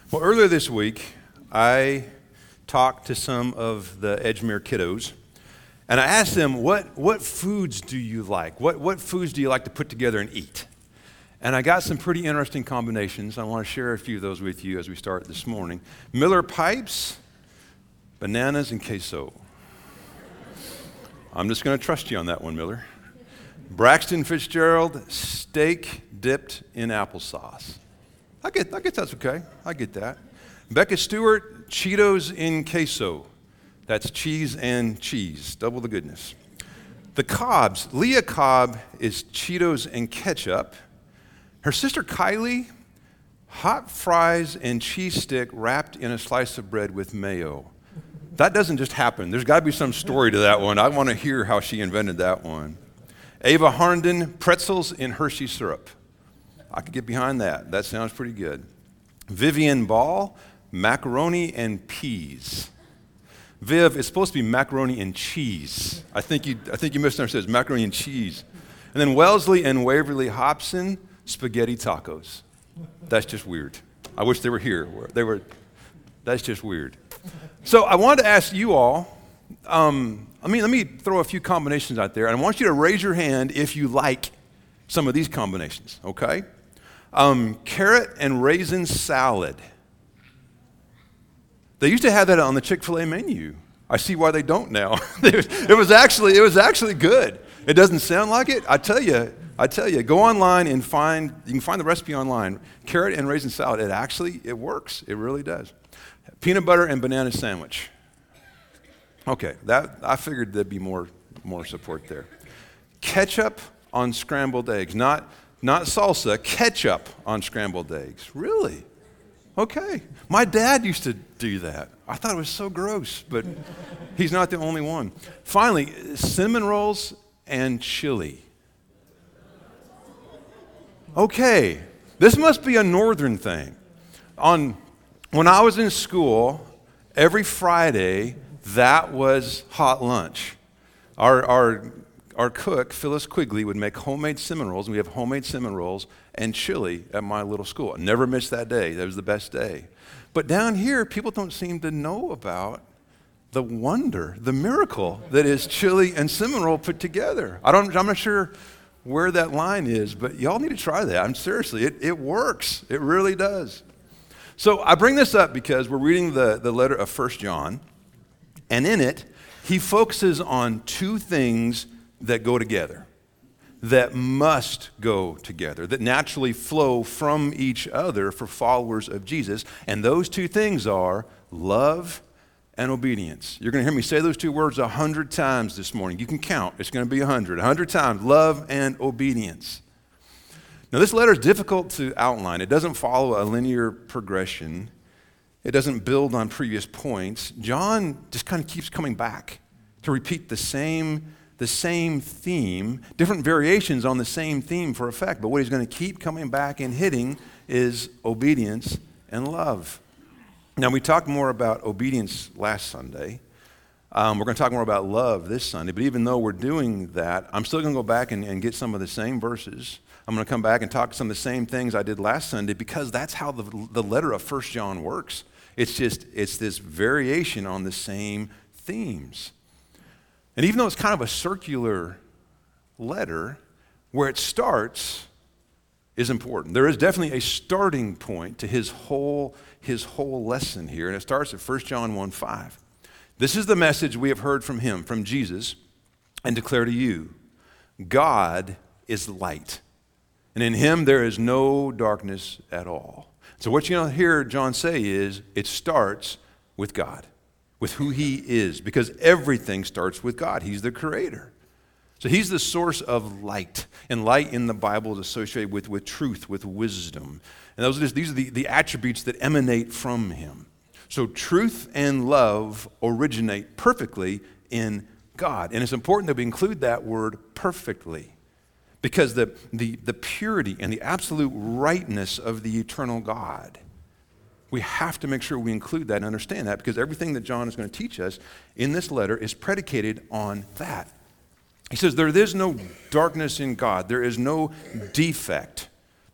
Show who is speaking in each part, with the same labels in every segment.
Speaker 1: Well, earlier this week, I talked to some of the Edgemere kiddos, and I asked them, what foods do you like? What foods do you like to put together and eat? And I got some pretty interesting combinations. I want to share a few of those with you as we start this morning. Miller Pipes, bananas, and queso. I'm just going to trust you on that one, Miller. Braxton Fitzgerald, steak dipped in applesauce. I get that's okay. I get that. Becca Stewart, Cheetos in queso. That's cheese and cheese, double the goodness. The Cobbs, Leah Cobb is Cheetos and ketchup. Her sister Kylie, hot fries and cheese stick wrapped in a slice of bread with mayo. That doesn't just happen. There's got to be some story to that one. I want to hear how she invented that one. Ava Harnden, pretzels in Hershey syrup. I could get behind that. That sounds pretty good. Vivian Ball, macaroni and peas. Viv, it's supposed to be macaroni and cheese. I think you misunderstood. It's macaroni and cheese. And then Wellesley and Waverly Hobson, spaghetti tacos. That's just weird. I wish they were here. That's just weird. So I wanted to ask you all, let me throw a few combinations out there, and I want you to raise your hand if you like some of these combinations, okay? Carrot and raisin salad. They used to have that on the Chick-fil-A menu. I see why they don't now. It was actually good. It doesn't sound like it. I tell you, go online and you can find the recipe online. Carrot and raisin salad. It works. It really does. Peanut butter and banana sandwich. Okay, I figured there'd be more support there. Ketchup on scrambled eggs, not salsa, ketchup on scrambled eggs. Really? Okay. My dad used to do that. I thought it was so gross, but he's not the only one. Finally, cinnamon rolls and chili. Okay, this must be a northern thing. When I was in school, every Friday, that was hot lunch. Our cook, Phyllis Quigley, would make homemade cinnamon rolls, and we have homemade cinnamon rolls and chili at my little school. I never missed that day. That was the best day. But down here, people don't seem to know about the wonder, the miracle that is chili and cinnamon roll put together. I'm not sure where that line is, but y'all need to try that. Seriously, it works. It really does. So I bring this up because we're reading the letter of 1 John, and in it, he focuses on two things that go together, that must go together, that naturally flow from each other for followers of Jesus. And those two things are love and obedience. You're going to hear me say those two words 100 times this morning. You can count. It's going to be 100 times. Love and obedience. Now, this letter is difficult to outline. It doesn't follow a linear progression. It doesn't build on previous points. John just kind of keeps coming back to repeat the same theme, different variations on the same theme for effect. But what he's going to keep coming back and hitting is obedience and love. Now, we talked more about obedience last Sunday. We're going to talk more about love this Sunday. But even though we're doing that, I'm still going to go back and get some of the same verses. I'm going to come back and talk some of the same things I did last Sunday because that's how the letter of 1 John works. It's this variation on the same themes. And even though it's kind of a circular letter, where it starts is important. There is definitely a starting point to his whole lesson here, and it starts at 1 John 1:5. This is the message we have heard from him, from Jesus, and declare to you, God is light, and in him there is no darkness at all. So what you're going to hear John say is, it starts with God, with who he is, because everything starts with God. He's the creator. So he's the source of light, and light in the Bible is associated with truth, with wisdom. And these are the attributes that emanate from him. So truth and love originate perfectly in God. And it's important that we include that word perfectly, because the purity and the absolute rightness of the eternal God, we have to make sure we include that and understand that, because everything that John is going to teach us in this letter is predicated on that. He says there is no darkness in God. There is no defect.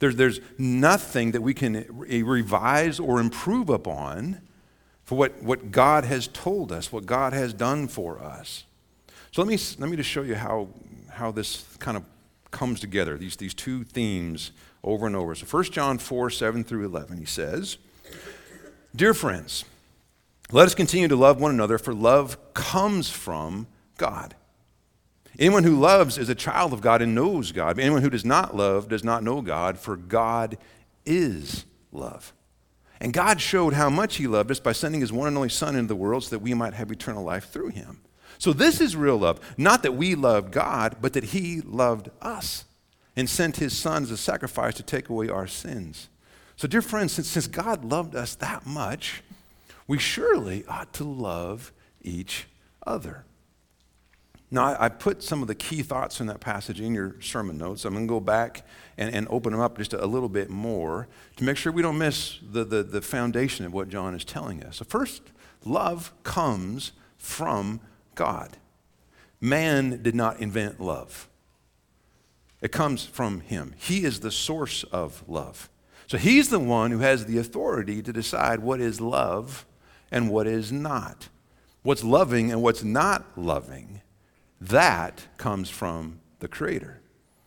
Speaker 1: There's nothing that we can revise or improve upon for what God has told us, what God has done for us. So let me just show you how this kind of comes together, these two themes over and over. So 1 John 4, 7 through 11, he says, "Dear friends, let us continue to love one another, for love comes from God. Anyone who loves is a child of God and knows God. But anyone who does not love does not know God, for God is love. And God showed how much he loved us by sending his one and only Son into the world so that we might have eternal life through him. So this is real love, not that we loved God, but that he loved us and sent his Son as a sacrifice to take away our sins. So dear friends, since God loved us that much, we surely ought to love each other." Now, I put some of the key thoughts in that passage in your sermon notes. I'm going to go back and open them up just a little bit more to make sure we don't miss the foundation of what John is telling us. So first, love comes from God. Man did not invent love. It comes from him. He is the source of love. So he's the one who has the authority to decide what is love and what is not. What's loving and what's not loving. That comes from the Creator.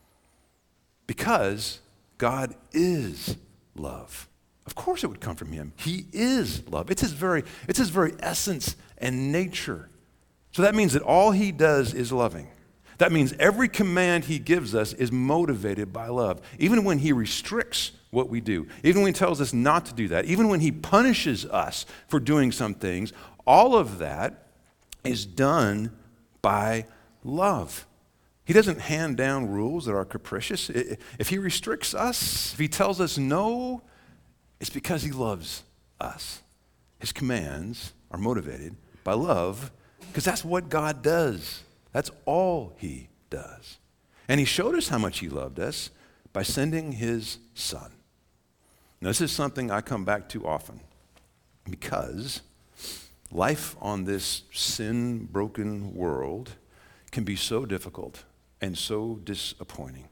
Speaker 1: Because God is love. Of course it would come from him. He is love. It's his very essence and nature. So that means that all he does is loving. That means every command he gives us is motivated by love. Even when he restricts what we do, even when he tells us not to do that, even when he punishes us for doing some things, all of that is done by love. He doesn't hand down rules that are capricious. If he restricts us, if he tells us no, it's because he loves us. His commands are motivated by love because that's what God does. That's all he does. And he showed us how much he loved us by sending his Son. Now, this is something I come back to often because life on this sin-broken world can be so difficult and so disappointing.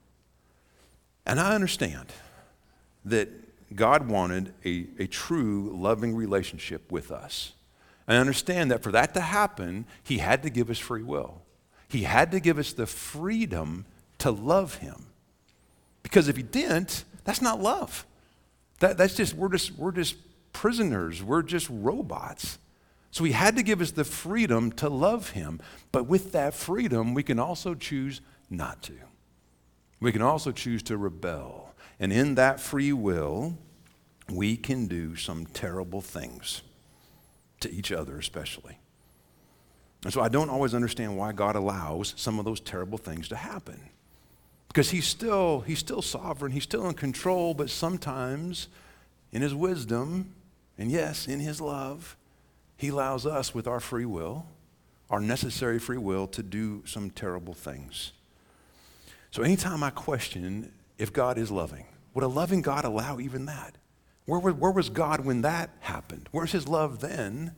Speaker 1: And I understand that God wanted a true loving relationship with us. And I understand that for that to happen, he had to give us free will. He had to give us the freedom to love him. Because if he didn't, that's not love. That's just we're just prisoners. We're just robots. So he had to give us the freedom to love him. But with that freedom, we can also choose not to. We can also choose to rebel. And in that free will, we can do some terrible things to each other especially. And so I don't always understand why God allows some of those terrible things to happen. Because he's still sovereign, he's still in control, but sometimes in his wisdom, and yes, in his love, he allows us with our free will, our necessary free will, to do some terrible things. So anytime I question if God is loving, would a loving God allow even that? Where was God when that happened? Where's his love then?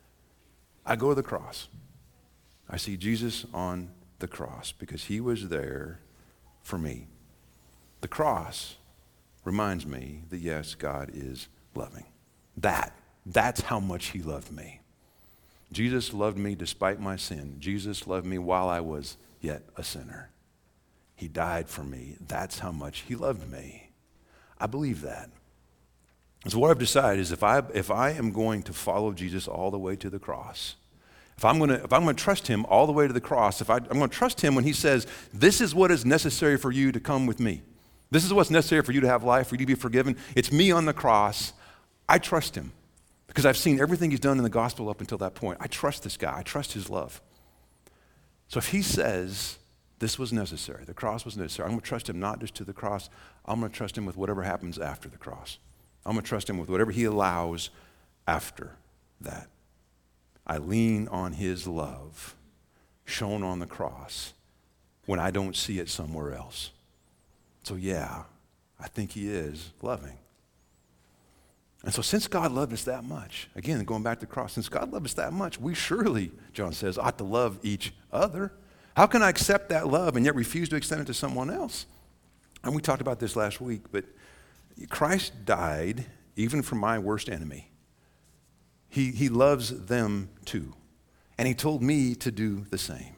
Speaker 1: I go to the cross. I see Jesus on the cross because he was there for me. The cross reminds me that yes, God is loving. That's how much he loved me. Jesus loved me despite my sin. Jesus loved me while I was yet a sinner. He died for me. That's how much he loved me. I believe that. So what I've decided is if I am going to follow Jesus all the way to the cross, if I'm going to trust him all the way to the cross, I'm going to trust him when he says, this is what is necessary for you to come with me. This is what's necessary for you to have life, for you to be forgiven. It's me on the cross. I trust him because I've seen everything he's done in the gospel up until that point. I trust this guy. I trust his love. So if he says this was necessary, the cross was necessary, I'm going to trust him not just to the cross. I'm going to trust him with whatever happens after the cross. I'm going to trust him with whatever he allows after that. I lean on his love shown on the cross when I don't see it somewhere else. So yeah, I think he is loving. And so since God loved us that much, again, going back to the cross, since God loved us that much, we surely, John says, ought to love each other. How can I accept that love and yet refuse to extend it to someone else? And we talked about this last week, but Christ died even for my worst enemy. He loves them too. And he told me to do the same.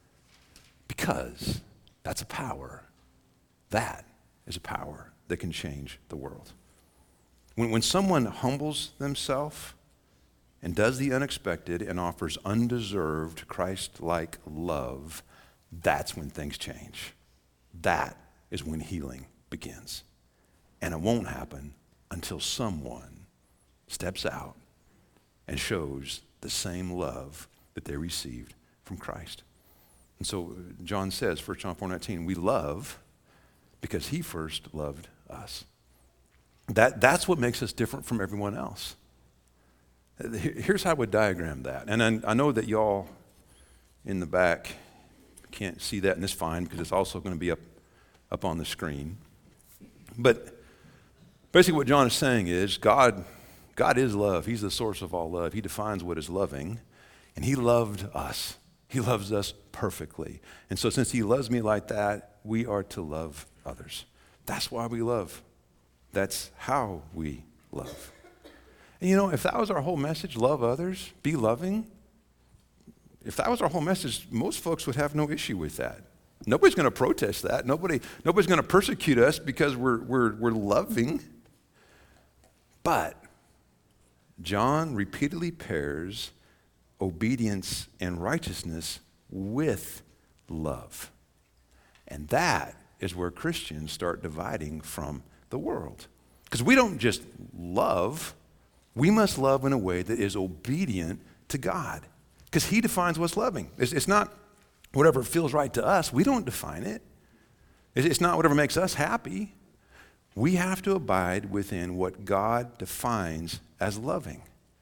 Speaker 1: Because that's a power. That is a power that can change the world. When someone humbles themselves and does the unexpected and offers undeserved Christ-like love, that's when things change. That is when healing begins. And it won't happen until someone steps out and shows the same love that they received from Christ. And so John says, 1 John 4:19, we love because he first loved us. That's what makes us different from everyone else. Here's how I would diagram that. And I know that y'all in the back can't see that, and it's fine because it's also going to be up on the screen. But basically what John is saying is God is love. He's the source of all love. He defines what is loving, and he loved us. He loves us perfectly. And so since he loves me like that, we are to love others. That's why we love. That's how we love. And if that was our whole message, love others, be loving, if that was our whole message, most folks would have no issue with that. Nobody's going to protest that. Nobody's going to persecute us because we're loving. But John repeatedly pairs obedience and righteousness with love. And that is where Christians start dividing from the world. Because we don't just love, we must love in a way that is obedient to God. Because he defines what's loving. It's not whatever feels right to us. We don't define it. It's not whatever makes us happy. We have to abide within what God defines as loving.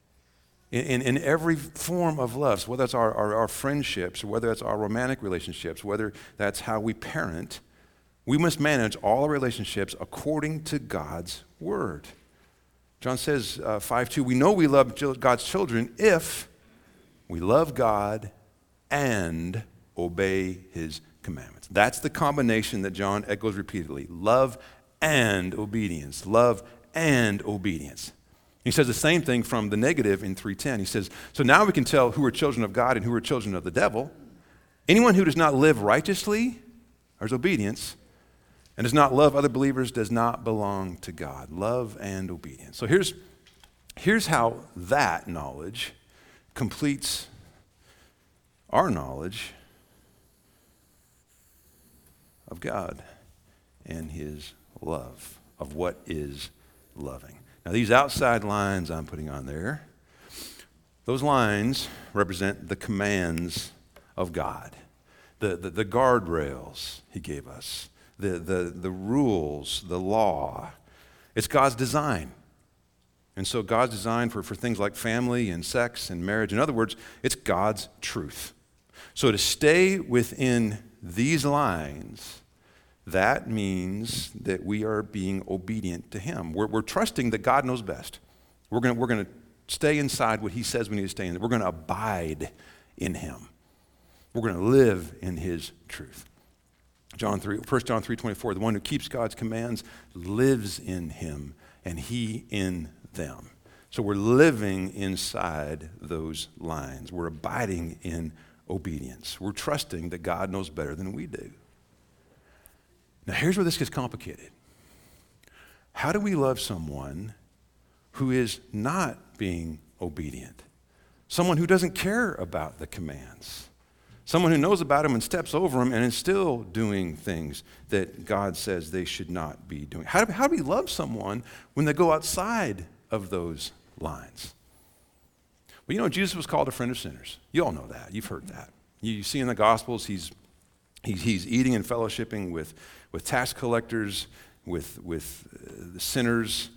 Speaker 1: In every form of love, so whether it's our friendships, or whether it's our romantic relationships, whether that's how we parent, we must manage all our relationships according to God's word. John says, 5:2, we know we love God's children if we love God and obey his commandments. That's the combination that John echoes repeatedly. Love and obedience. Love and obedience. He says the same thing from the negative in 3:10. He says, so now we can tell who are children of God and who are children of the devil. Anyone who does not live righteously, there's obedience, and does not love other believers does not belong to God. Love and obedience. So here's how that knowledge completes our knowledge of God and his love, of what is loving. Now, these outside lines I'm putting on there, those lines represent the commands of God, the guardrails he gave us, the rules, the law. It's God's design. And so God's design for things like family and sex and marriage. In other words, it's God's truth. So to stay within these lines, that means that we are being obedient to him. We're trusting that God knows best. We're going to stay inside what he says we need to stay in. We're going to abide in him. We're going to live in his truth. 1 John 3:24, the one who keeps God's commands lives in him and he in them. So we're living inside those lines. We're abiding in obedience. We're trusting that God knows better than we do. Now here's where this gets complicated. How do we love someone who is not being obedient? Someone who doesn't care about the commands? Someone who knows about them and steps over them and is still doing things that God says they should not be doing? How do we love someone when they go outside of those lines? Well, Jesus was called a friend of sinners. You all know that. You've heard that. You see in the Gospels, he's eating and fellowshipping with tax collectors, with the sinners.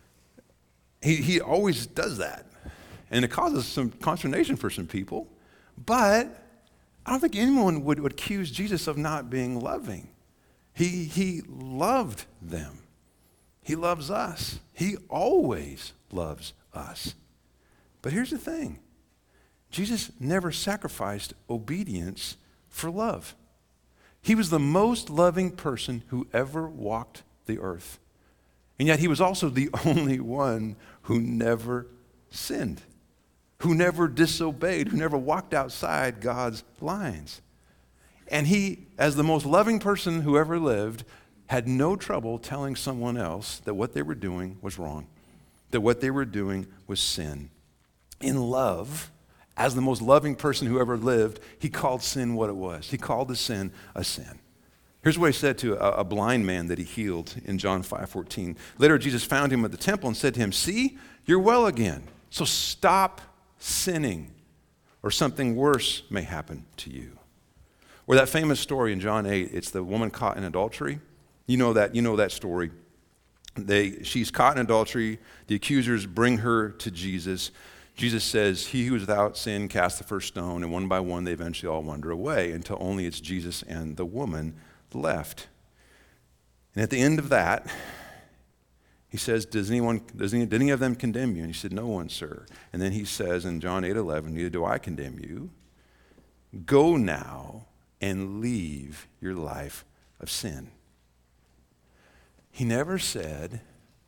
Speaker 1: He always does that. And it causes some consternation for some people. But I don't think anyone would accuse Jesus of not being loving. He loved them. He loves us. He always loves us. But here's the thing. Jesus never sacrificed obedience for love. He was the most loving person who ever walked the earth. And yet he was also the only one who never sinned, who never disobeyed, who never walked outside God's lines. And he, as the most loving person who ever lived, had no trouble telling someone else that what they were doing was wrong, that what they were doing was sin. In love, as the most loving person who ever lived, he called sin what it was. He called the sin a sin. Here's what he said to a blind man that he healed in John 5:14. Later, Jesus found him at the temple and said to him, "See, you're well again. So stop sinning, or something worse may happen to you." Or that famous story in John 8, it's the woman caught in adultery. You know that story. She's caught in adultery. The accusers bring her to Jesus. Jesus says, "He who is without sin cast the first stone," and one by one they eventually all wander away until only it's Jesus and the woman left. And at the end of that, he says, did any of them condemn you? And he said, "No one, sir." And then he says in John 8:11, "Neither do I condemn you. Go now and leave your life of sin." He never said,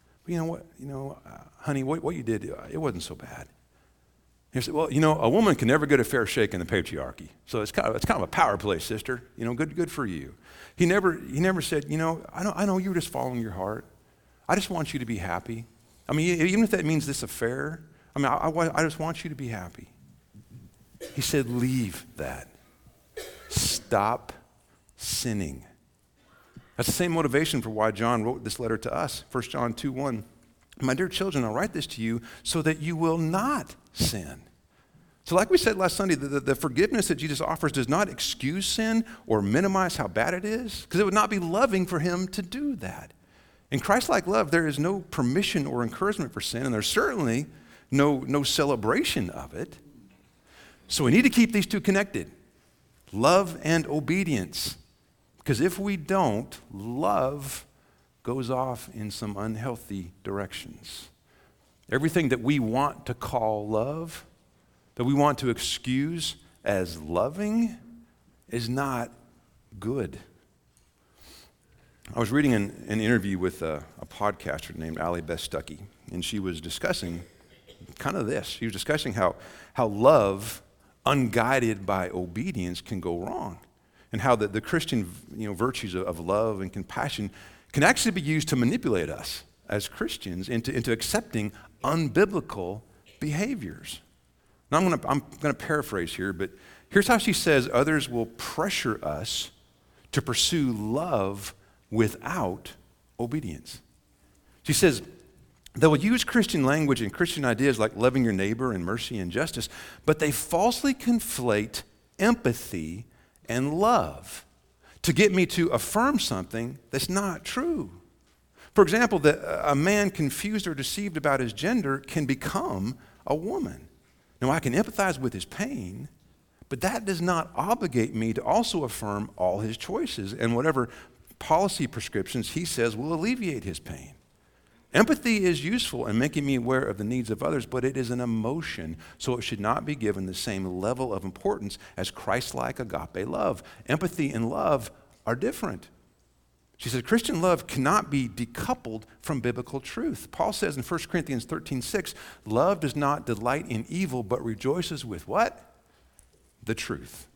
Speaker 1: honey, what you did, it wasn't so bad. He said, "Well, a woman can never get a fair shake in the patriarchy. So it's kind of a power play, sister. Good for you." He never said, I know you were just following your heart. I just want you to be happy. I mean, even if that means this affair, I just want you to be happy. He said, leave that. Stop sinning. That's the same motivation for why John wrote this letter to us. 1 John 2:1. "My dear children, I'll write this to you so that you will not sin." So like we said last Sunday, the forgiveness that Jesus offers does not excuse sin or minimize how bad it is, because it would not be loving for him to do that. In Christ-like love, there is no permission or encouragement for sin, and there's certainly no celebration of it. So we need to keep these two connected, love and obedience. Because if we don't, love goes off in some unhealthy directions. Everything that we want to call love, that we want to excuse as loving, is not good. I was reading an interview with a podcaster named Ali Bestucky, and she was discussing kind of this. She was discussing how love, unguided by obedience, can go wrong. And how the Christian virtues of love and compassion can actually be used to manipulate us as Christians into accepting unbiblical behaviors. Now I'm going to paraphrase here, but here's how she says others will pressure us to pursue love without obedience. She says they will use Christian language and Christian ideas like loving your neighbor and mercy and justice, but they falsely conflate empathy and love to get me to affirm something that's not true. For example, that a man confused or deceived about his gender can become a woman. Now, I can empathize with his pain, but that does not obligate me to also affirm all his choices and whatever policy prescriptions he says will alleviate his pain. Empathy is useful in making me aware of the needs of others, but it is an emotion, so it should not be given the same level of importance as Christ-like agape love. Empathy and love are different. She said Christian love cannot be decoupled from biblical truth. Paul says in 1 Corinthians 13:6, love does not delight in evil, but rejoices with what? The truth.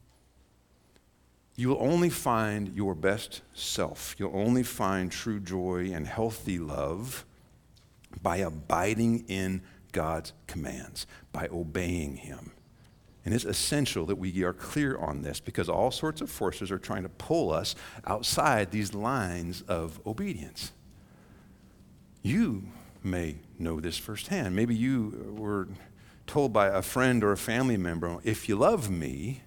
Speaker 1: You will only find your best self. You'll only find true joy and healthy love by abiding in God's commands, by obeying him. And it's essential that we are clear on this because all sorts of forces are trying to pull us outside these lines of obedience. You may know this firsthand. Maybe you were told by a friend or a family member, if you love me,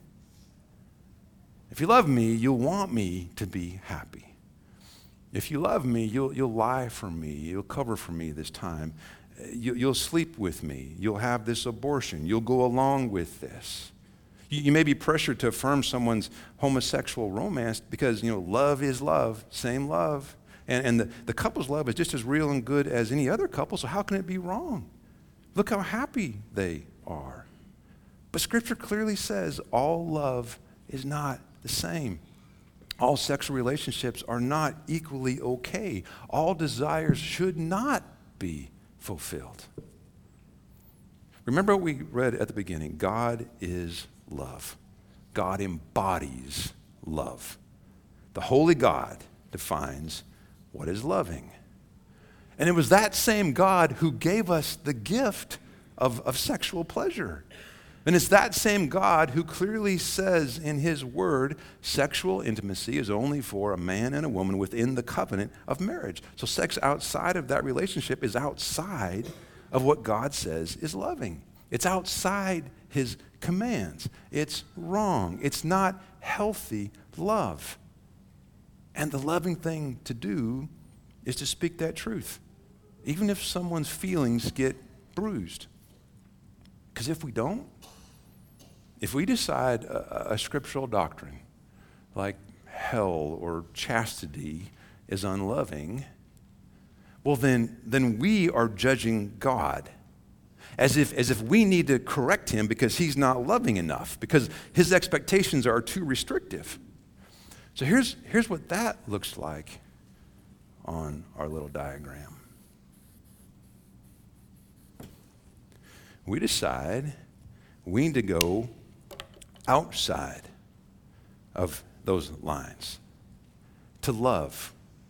Speaker 1: you'll want me to be happy. If you love me, you'll lie for me. You'll cover for me this time. You'll sleep with me. You'll have this abortion. You'll go along with this. You may be pressured to affirm someone's homosexual romance because, love is love, same love. And the couple's love is just as real and good as any other couple, so how can it be wrong? Look how happy they are. But Scripture clearly says all love is not the same. All sexual relationships are not equally okay. All desires should not be fulfilled. Remember what we read at the beginning. God is love. God embodies love. The Holy God defines what is loving. And it was that same God who gave us the gift of sexual pleasure. And it's that same God who clearly says in his word, sexual intimacy is only for a man and a woman within the covenant of marriage. So sex outside of that relationship is outside of what God says is loving. It's outside his commands. It's wrong. It's not healthy love. And the loving thing to do is to speak that truth, even if someone's feelings get bruised. Because if we don't, if we decide a scriptural doctrine like hell or chastity is unloving, well then we are judging God as if we need to correct him because he's not loving enough, because his expectations are too restrictive. So here's what that looks like on our little diagram. We decide we need to go outside of those lines to love.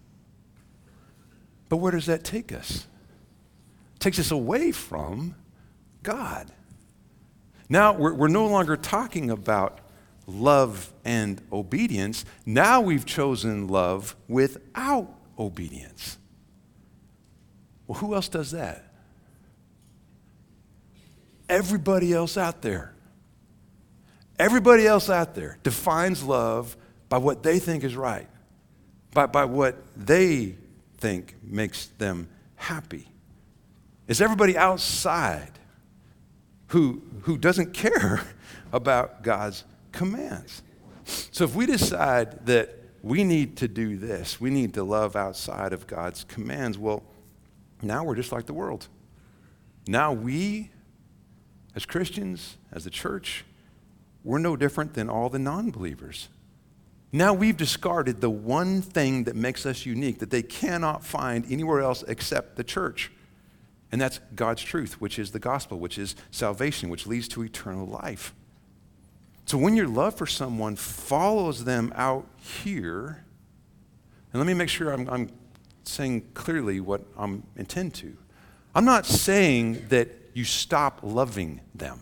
Speaker 1: But where does that take us? It takes us away from God. Now we're no longer talking about love and obedience. Now we've chosen love without obedience. Well, who else does that? Everybody else out there. Everybody else out there defines love by what they think is right, by what they think makes them happy. It's everybody outside who doesn't care about God's commands. So if we decide that we need to do this, we need to love outside of God's commands, well, now we're just like the world. Now we, as Christians, as the church, we're no different than all the non-believers. Now we've discarded the one thing that makes us unique, that they cannot find anywhere else except the church. And that's God's truth, which is the gospel, which is salvation, which leads to eternal life. So when your love for someone follows them out here, and let me make sure I'm saying clearly what I'm intend to. I'm not saying that you stop loving them.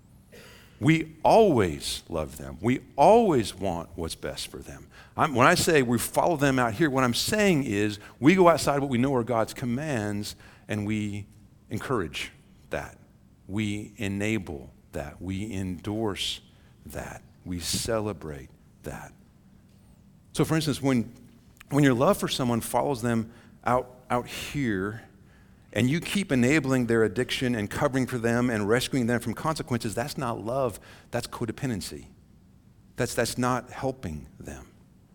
Speaker 1: We always love them. We always want what's best for them. When I say we follow them out here, what I'm saying is we go outside what we know are God's commands and we encourage that. We enable that. We endorse that. We celebrate that. So for instance, when your love for someone follows them out here, and you keep enabling their addiction and covering for them and rescuing them from consequences, that's not love, that's codependency. That's not helping them.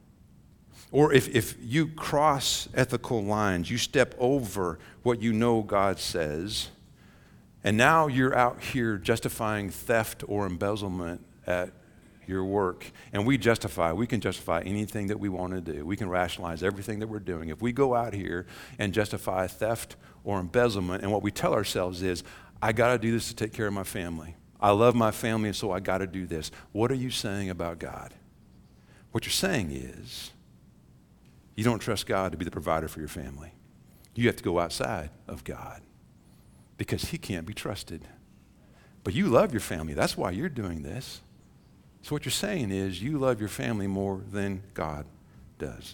Speaker 1: Or if you cross ethical lines, you step over what you know God says, and now you're out here justifying theft or embezzlement at your work, and we can justify anything that we want to do. We can rationalize everything that we're doing. If we go out here and justify theft or embezzlement, and what we tell ourselves is, I got to do this to take care of my family. I love my family, and so I got to do this. What are you saying about God? What you're saying is, you don't trust God to be the provider for your family. You have to go outside of God because he can't be trusted. But you love your family. That's why you're doing this. So what you're saying is you love your family more than God does.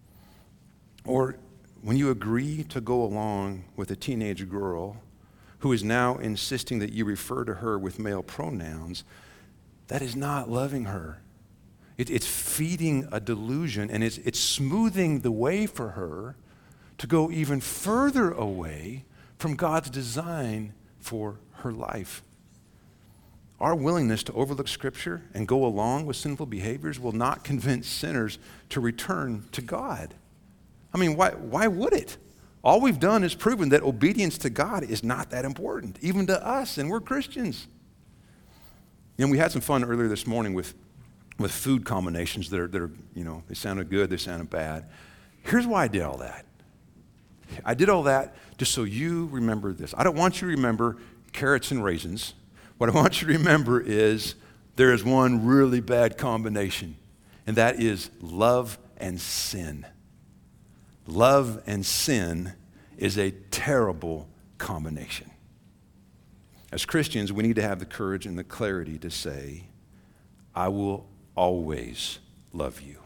Speaker 1: Or when you agree to go along with a teenage girl who is now insisting that you refer to her with male pronouns, that is not loving her. It's feeding a delusion, and it's smoothing the way for her to go even further away from God's design for her life. Our willingness to overlook Scripture and go along with sinful behaviors will not convince sinners to return to God. I mean, why would it? All we've done is proven that obedience to God is not that important, even to us, and we're Christians. And we had some fun earlier this morning with with food combinations that are, they sounded good, they sounded bad. Here's why I did all that. I did all that just so you remember this. I don't want you to remember carrots and raisins. What I want you to remember is there is one really bad combination, and that is love and sin. Love and sin is a terrible combination. As Christians, we need to have the courage and the clarity to say, I will always love you.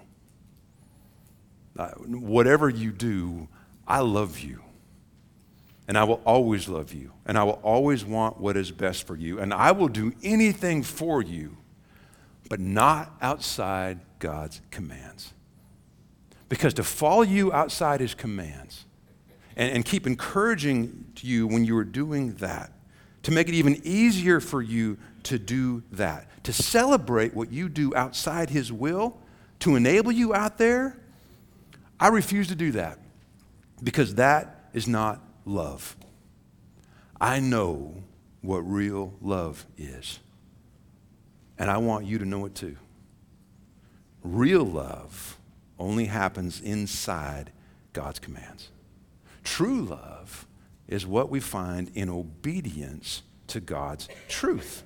Speaker 1: Whatever you do, I love you. And I will always love you. And I will always want what is best for you. And I will do anything for you, but not outside God's commands. Because to follow you outside his commands and keep encouraging you when you are doing that, to make it even easier for you to do that, to celebrate what you do outside his will, to enable you out there, I refuse to do that because that is not love. I know what real love is, and I want you to know it too. Real love only happens inside God's commands. True love is what we find in obedience to God's truth.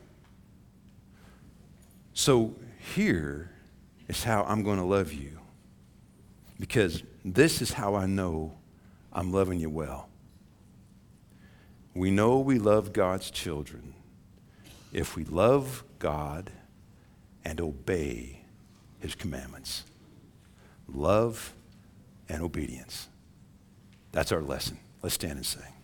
Speaker 1: So here is how I'm going to love you, because this is how I know I'm loving you well. We know we love God's children if we love God and obey his commandments. Love and obedience. That's our lesson. Let's stand and sing.